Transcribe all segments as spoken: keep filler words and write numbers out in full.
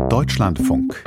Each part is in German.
Deutschlandfunk.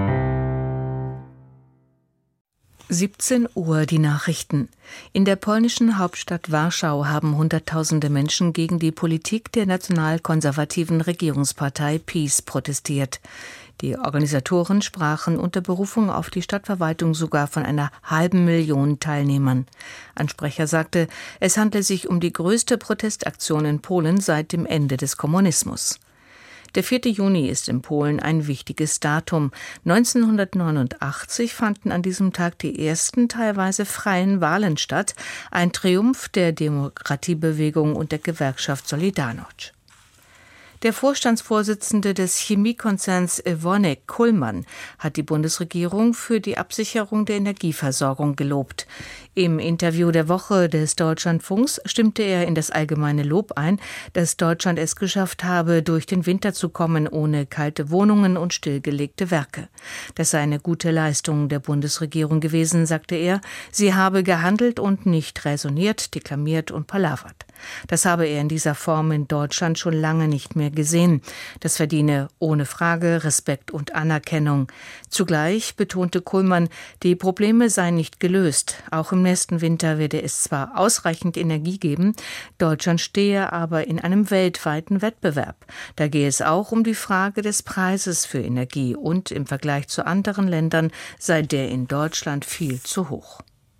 siebzehn Uhr die Nachrichten. In der polnischen Hauptstadt Warschau haben Hunderttausende Menschen gegen die Politik der nationalkonservativen Regierungspartei PiS protestiert. Die Organisatoren sprachen unter Berufung auf die Stadtverwaltung sogar von einer halben Million Teilnehmern. Ein Sprecher sagte, es handle sich um die größte Protestaktion in Polen seit dem Ende des Kommunismus. Der vierte Juni ist in Polen ein wichtiges Datum. neunzehnhundertneunundachtzig fanden an diesem Tag die ersten teilweise freien Wahlen statt, ein Triumph der Demokratiebewegung und der Gewerkschaft Solidarność. Der Vorstandsvorsitzende des Chemiekonzerns Evonik, Kullmann, hat die Bundesregierung für die Absicherung der Energieversorgung gelobt. Im Interview der Woche des Deutschlandfunks stimmte er in das allgemeine Lob ein, dass Deutschland es geschafft habe, durch den Winter zu kommen, ohne kalte Wohnungen und stillgelegte Werke. Das sei eine gute Leistung der Bundesregierung gewesen, sagte er. Sie habe gehandelt und nicht räsoniert, deklamiert und palavert. Das habe er in dieser Form in Deutschland schon lange nicht mehr gesehen. Das verdiene ohne Frage Respekt und Anerkennung. Zugleich betonte Kullmann, die Probleme seien nicht gelöst. Auch im nächsten Winter werde es zwar ausreichend Energie geben, Deutschland stehe aber in einem weltweiten Wettbewerb. Da gehe es auch um die Frage des Preises für Energie und im Vergleich zu anderen Ländern sei der in Deutschland viel zu hoch.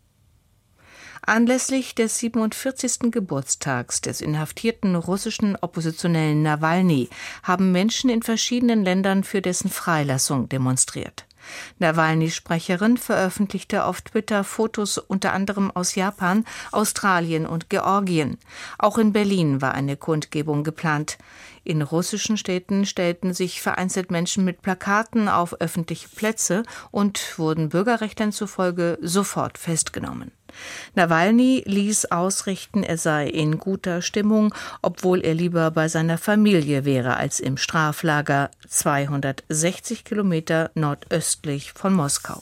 Anlässlich des siebenundvierzigsten Geburtstags des inhaftierten russischen Oppositionellen Nawalny haben Menschen in verschiedenen Ländern für dessen Freilassung demonstriert. Nawalnys Sprecherin veröffentlichte auf Twitter Fotos unter anderem aus Japan, Australien und Georgien. Auch in Berlin war eine Kundgebung geplant. In russischen Städten stellten sich vereinzelt Menschen mit Plakaten auf öffentliche Plätze und wurden Bürgerrechtlern zufolge sofort festgenommen. Nawalny ließ ausrichten, er sei in guter Stimmung, obwohl er lieber bei seiner Familie wäre als im Straflager zweihundertsechzig Kilometer nordöstlich von Moskau.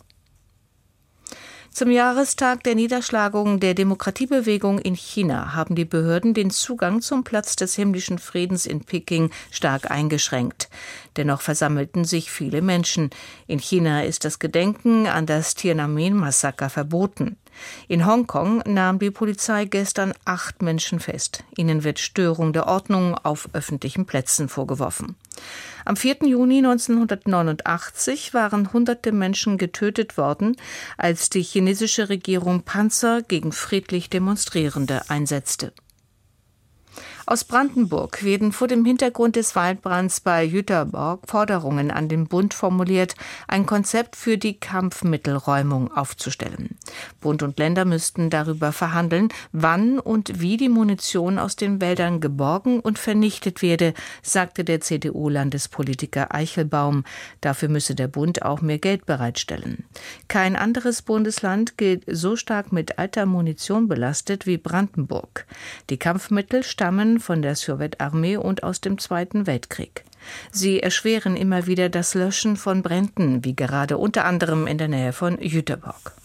Zum Jahrestag der Niederschlagung der Demokratiebewegung in China haben die Behörden den Zugang zum Platz des himmlischen Friedens in Peking stark eingeschränkt. Dennoch versammelten sich viele Menschen. In China ist das Gedenken an das Tiananmen-Massaker verboten. In Hongkong nahm die Polizei gestern acht Menschen fest. Ihnen wird Störung der Ordnung auf öffentlichen Plätzen vorgeworfen. Am vierten Juni neunzehnhundertneunundachtzig waren hunderte Menschen getötet worden, als die chinesische Regierung Panzer gegen friedlich Demonstrierende einsetzte. Aus Brandenburg werden vor dem Hintergrund des Waldbrands bei Jüterborg Forderungen an den Bund formuliert, ein Konzept für die Kampfmittelräumung aufzustellen. Bund und Länder müssten darüber verhandeln, wann und wie die Munition aus den Wäldern geborgen und vernichtet werde, sagte der C D U-Landespolitiker Eichelbaum. Dafür müsse der Bund auch mehr Geld bereitstellen. Kein anderes Bundesland gilt so stark mit alter Munition belastet wie Brandenburg. Die Kampfmittel stammen von der Sowjetarmee und aus dem Zweiten Weltkrieg. Sie erschweren immer wieder das Löschen von Bränden, wie gerade unter anderem in der Nähe von Jüterborg.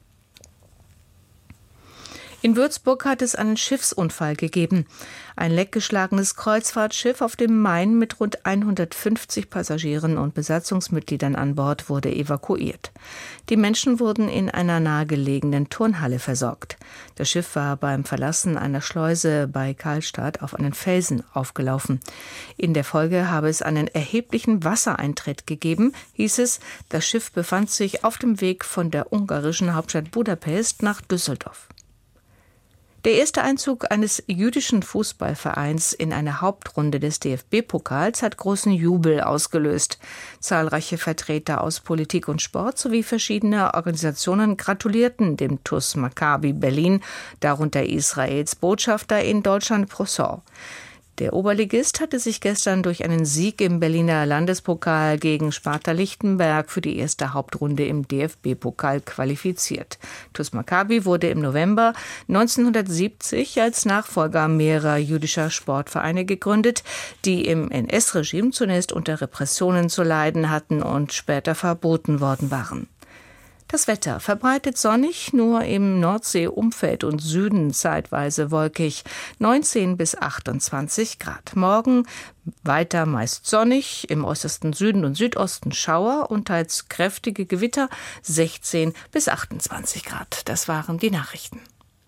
In Würzburg hat es einen Schiffsunfall gegeben. Ein leckgeschlagenes Kreuzfahrtschiff auf dem Main mit rund hundertfünfzig Passagieren und Besatzungsmitgliedern an Bord wurde evakuiert. Die Menschen wurden in einer nahegelegenen Turnhalle versorgt. Das Schiff war beim Verlassen einer Schleuse bei Karlstadt auf einen Felsen aufgelaufen. In der Folge habe es einen erheblichen Wassereintritt gegeben, hieß es. Das Schiff befand sich auf dem Weg von der ungarischen Hauptstadt Budapest nach Düsseldorf. Der erste Einzug eines jüdischen Fußballvereins in eine Hauptrunde des D F B-Pokals hat großen Jubel ausgelöst. Zahlreiche Vertreter aus Politik und Sport sowie verschiedene Organisationen gratulierten dem T u S Maccabi Berlin, darunter Israels Botschafter in Deutschland Broussard. Der Oberligist hatte sich gestern durch einen Sieg im Berliner Landespokal gegen Sparta Lichtenberg für die erste Hauptrunde im D F B-Pokal qualifiziert. T u S Maccabi wurde im November neunzehnhundertsiebzig als Nachfolger mehrerer jüdischer Sportvereine gegründet, die im N S-Regime zunächst unter Repressionen zu leiden hatten und später verboten worden waren. Das Wetter verbreitet sonnig, nur im Nordseeumfeld und Süden zeitweise wolkig, neunzehn bis achtundzwanzig Grad. Morgen weiter meist sonnig, im äußersten Süden und Südosten Schauer und teils kräftige Gewitter, sechzehn bis achtundzwanzig Grad. Das waren die Nachrichten.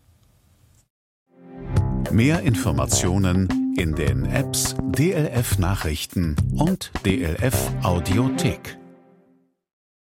Mehr Informationen in den Apps D L F Nachrichten und D L F Audiothek.